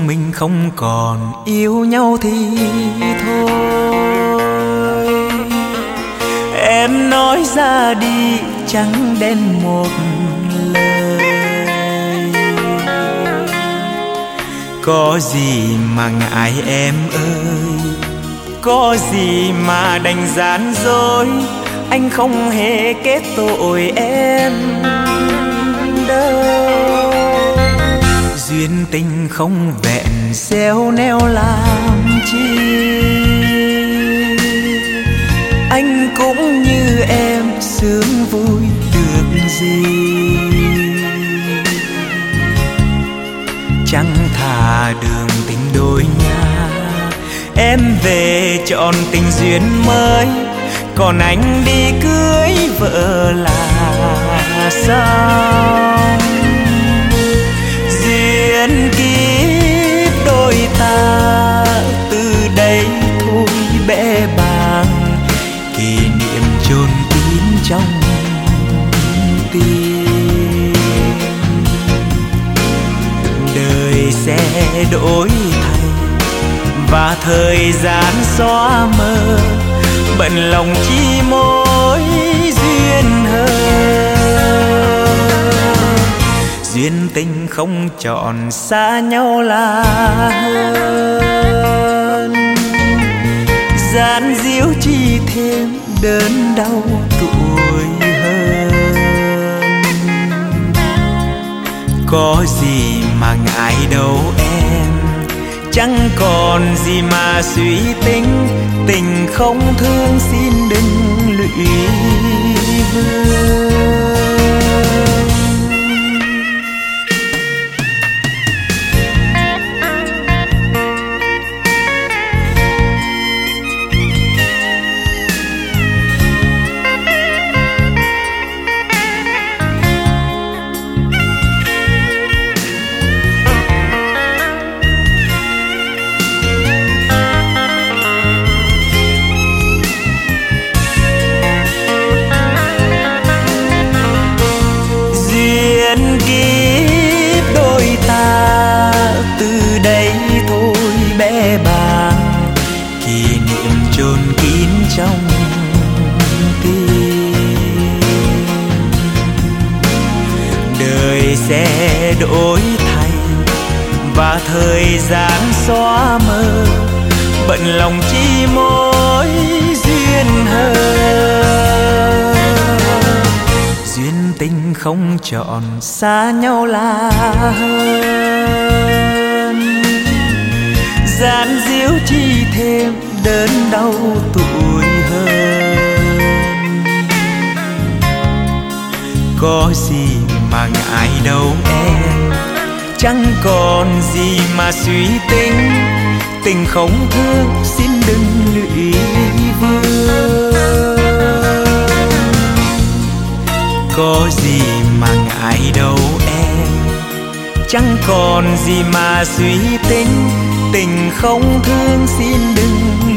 chúng mình không còn yêu nhau thì thôi. Em nói ra đi chẳng đến một lời, có gì mà ngại em ơi, có gì mà đành gian dối. Anh không hề kết tội em đâu. Duyên tình không vẹn xéo neo làm chi, anh cũng như em sướng vui được gì. Chẳng thà đường tình đôi nhà, em về chọn tình duyên mới, còn anh đi cưới vợ là sao? Duyên kiếp đôi ta từ đây thôi bẽ bàng, kỷ niệm chôn kín trong tim. Đời sẽ đổi thay và thời gian xóa mờ, bận lòng chi mối duyên hờ. Duyên tình không chọn xa nhau là hơn, gian díu chi thêm đớn đau tuổi hơn. Có gì mà ngại đâu em, chẳng còn gì mà suy tính. Tình không thương xin đừng lụy vương. Chôn kín trong tim. Đời sẽ đổi thay và thời gian xóa mờ, bận lòng chi mối duyên hờ. Duyên tình không chọn xa nhau là hơn, gian díu chi thêm đớn đau tuổi hơn. Có gì mà ngại đâu em, chẳng còn gì mà suy tính. Tình không thương xin đừng lụy vương. Có gì mà ngại đâu em, chẳng còn gì mà suy tính. Tình không thương xin đừng